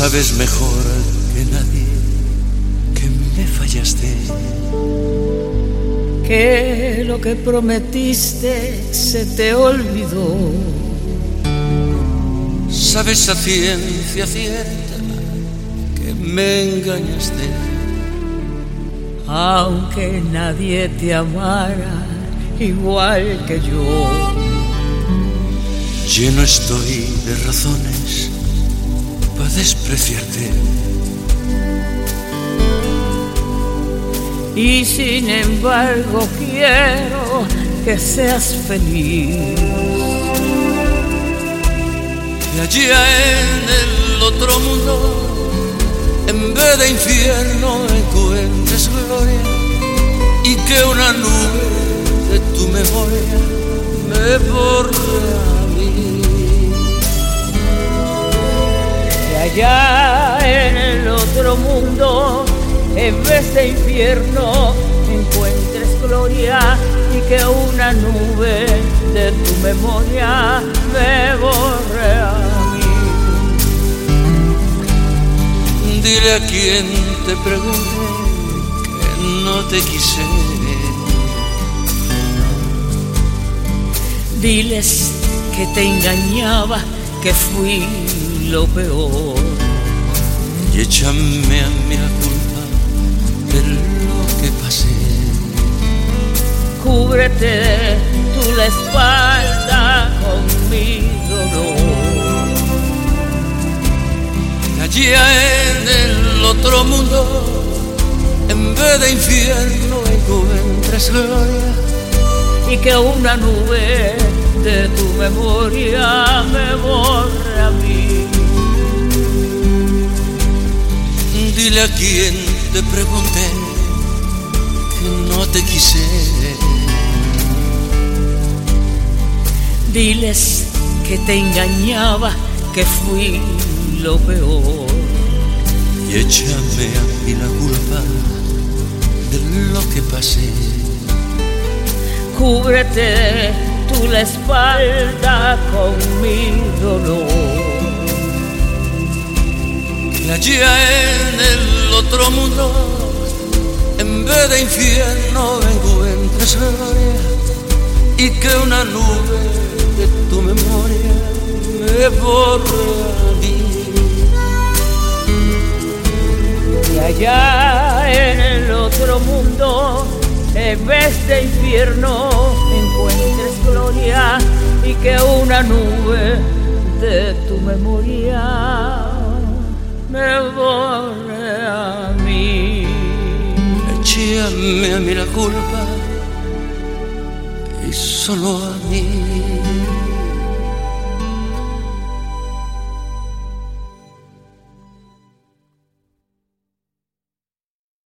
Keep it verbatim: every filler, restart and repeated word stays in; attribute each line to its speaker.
Speaker 1: Sabes mejor que nadie que me fallaste,
Speaker 2: que lo que prometiste se te olvidó.
Speaker 1: Sabes a ciencia cierta que me engañaste,
Speaker 2: aunque nadie te amara igual que yo.
Speaker 1: Lleno estoy de razones para despreciarte,
Speaker 2: y sin embargo quiero que seas feliz.
Speaker 1: Que allá en el otro mundo, en vez de infierno, encuentres gloria, y que una nube de tu memoria me borre a mí.
Speaker 2: Que allá en el otro mundo, en vez de infierno, encuentres gloria, y que una nube de tu memoria me borre a mí.
Speaker 1: Dile a quien te pregunte que no te quise,
Speaker 2: diles que te engañaba, que fui lo peor,
Speaker 1: y échame a mí la culpa de lo que pasé.
Speaker 2: Cúbrete tú la espalda con mi dolor.
Speaker 1: Allá en el otro mundo, en vez de infierno, encuentres gloria,
Speaker 2: y que una nube de tu memoria me borre a mí.
Speaker 1: Dile a quien te pregunte que no te quise,
Speaker 2: diles que te engañaba, que fui lo peor,
Speaker 1: y échame a mí la culpa de lo que pasé.
Speaker 2: Cúbrete tú la espalda con mi dolor.
Speaker 1: Que allá en el otro mundo, en vez de infierno, encuentres gloria, y que una nube de tu memoria me borre a mí.
Speaker 2: Y allá en el otro mundo, en vez de infierno, encuentres gloria, y que una nube de tu memoria me borre a mí.
Speaker 1: Échame a mí la culpa, y solo a mí.